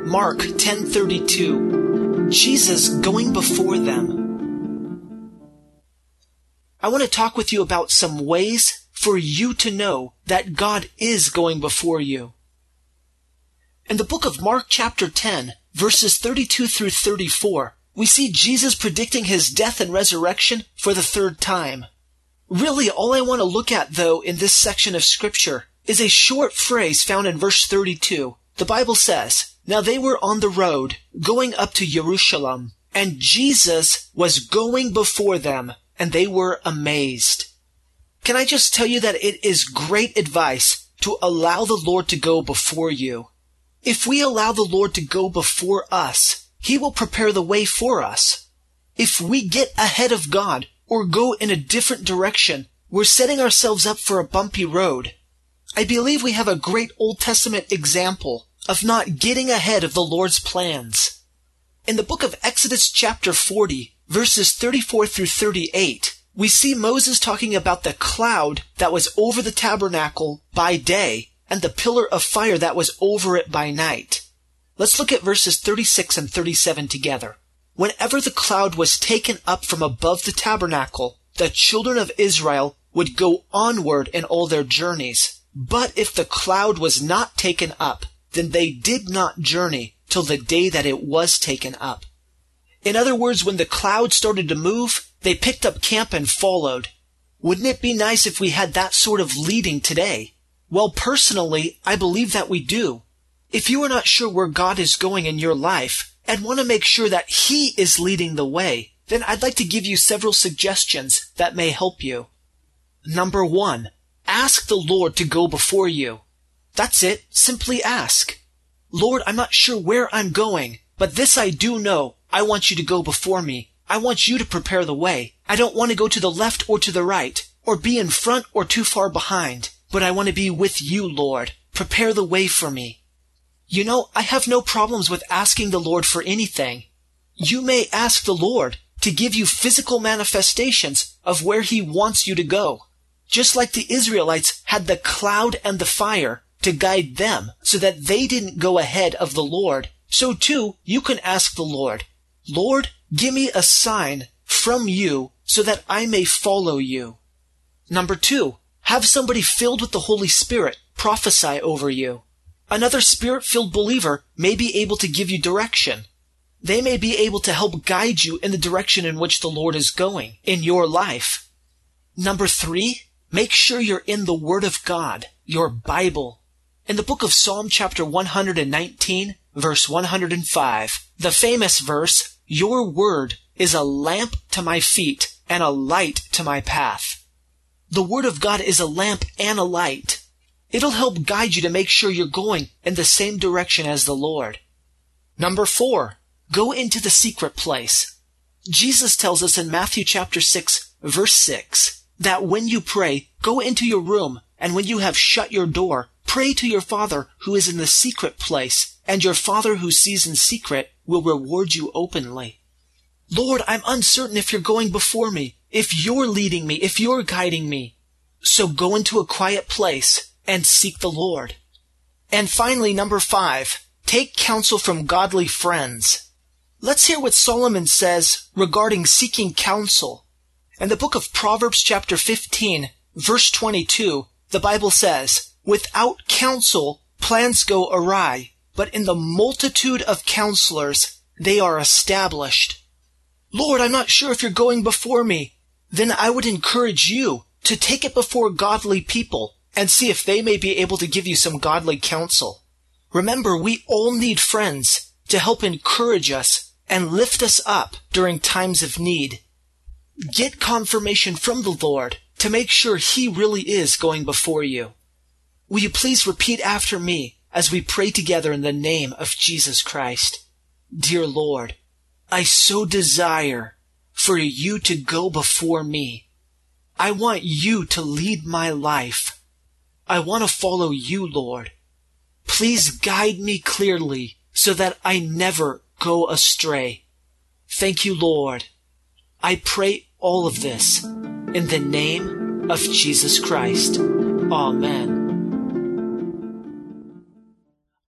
Mark 10:32. Jesus going before them. I want to talk with you about some ways for you to know that God is going before you. In the book of Mark chapter 10, verses 32 through 34, we see Jesus predicting his death and resurrection for the third time. Really, all I want to look at, though, in this section of Scripture is a short phrase found in verse 32. The Bible says, "Now they were on the road, going up to Jerusalem, and Jesus was going before them, and they were amazed." Can I just tell you that it is great advice to allow the Lord to go before you? If we allow the Lord to go before us, He will prepare the way for us. If we get ahead of God or go in a different direction, we're setting ourselves up for a bumpy road. I believe we have a great Old Testament example of not getting ahead of the Lord's plans. In the book of Exodus chapter 40, verses 34 through 38, we see Moses talking about the cloud that was over the tabernacle by day and the pillar of fire that was over it by night. Let's look at verses 36 and 37 together. "Whenever the cloud was taken up from above the tabernacle, the children of Israel would go onward in all their journeys. But if the cloud was not taken up, then they did not journey till the day that it was taken up." In other words, when the cloud started to move, they picked up camp and followed. Wouldn't it be nice if we had that sort of leading today? Well, personally, I believe that we do. If you are not sure where God is going in your life and want to make sure that He is leading the way, then I'd like to give you several suggestions that may help you. Number 1, ask the Lord to go before you. That's it. Simply ask. "Lord, I'm not sure where I'm going, but this I do know. I want you to go before me. I want you to prepare the way. I don't want to go to the left or to the right, or be in front or too far behind, but I want to be with you, Lord. Prepare the way for me." You know, I have no problems with asking the Lord for anything. You may ask the Lord to give you physical manifestations of where He wants you to go. Just like the Israelites had the cloud and the fire to guide them so that they didn't go ahead of the Lord, so too you can ask the Lord, "Lord, give me a sign from you so that I may follow you." Number 2, have somebody filled with the Holy Spirit prophesy over you. Another Spirit-filled believer may be able to give you direction. They may be able to help guide you in the direction in which the Lord is going in your life. Number 3, make sure you're in the Word of God, your Bible. In the book of Psalm chapter 119, verse 105, the famous verse, "Your word is a lamp to my feet and a light to my path." The Word of God is a lamp and a light. It'll help guide you to make sure you're going in the same direction as the Lord. Number 4, go into the secret place. Jesus tells us in Matthew chapter 6, verse 6, that when you pray, go into your room, and when you have shut your door, pray to your Father who is in the secret place, and your Father who sees in secret will reward you openly. Lord, I'm uncertain if you're going before me, if you're leading me, if you're guiding me. So go into a quiet place and seek the Lord. And finally, number 5, take counsel from godly friends. Let's hear what Solomon says regarding seeking counsel. In the book of Proverbs chapter 15, verse 22, the Bible says, "Without counsel, plans go awry, but in the multitude of counselors, they are established." Lord, I'm not sure if you're going before me. Then I would encourage you to take it before godly people and see if they may be able to give you some godly counsel. Remember, we all need friends to help encourage us and lift us up during times of need. Get confirmation from the Lord to make sure He really is going before you. Will you please repeat after me as we pray together in the name of Jesus Christ? Dear Lord, I so desire for you to go before me. I want you to lead my life. I want to follow you, Lord. Please guide me clearly so that I never go astray. Thank you, Lord. I pray all of this in the name of Jesus Christ. Amen.